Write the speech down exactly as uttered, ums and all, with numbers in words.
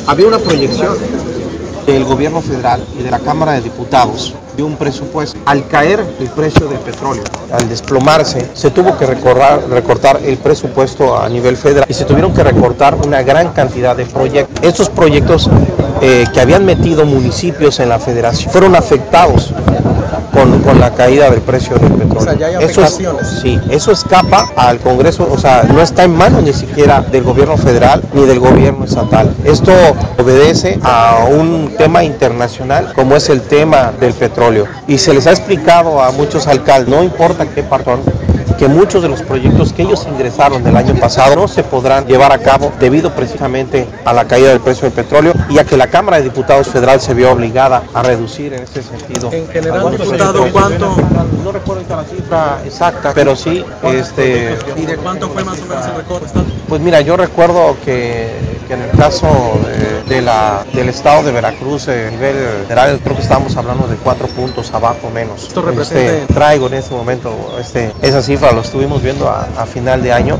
Había una proyección del gobierno federal y de la Cámara de Diputados de un presupuesto. Al caer el precio del petróleo, al desplomarse, se tuvo que recortar, recortar el presupuesto a nivel federal y se tuvieron que recortar una gran cantidad de proyectos. Estos proyectos eh, que habían metido municipios en la federación fueron afectados Con, con la caída del precio del petróleo. O sea, ya hay eso es, sí, eso escapa al Congreso, o sea, no está en manos ni siquiera del gobierno federal ni del gobierno estatal. Esto obedece a un tema internacional como es el tema del petróleo. Y se les ha explicado a muchos alcaldes, no importa qué partón, que muchos de los proyectos que ellos ingresaron del año pasado no se podrán llevar a cabo debido precisamente a la caída del precio del petróleo y a que la Cámara de Diputados federal se vio obligada a reducir en ese sentido. En general, diputado, ¿cuánto? No recuerdo la cifra exacta, pero sí, este... ¿Y de cuánto fue más o menos el recorte? Pues mira, yo recuerdo que, que en el caso de, de la, del estado de Veracruz, a nivel federal, creo que estábamos hablando de cuatro puntos abajo menos. Esto representa... Este, traigo en este momento este, esa cifra, lo estuvimos viendo a, a final de año.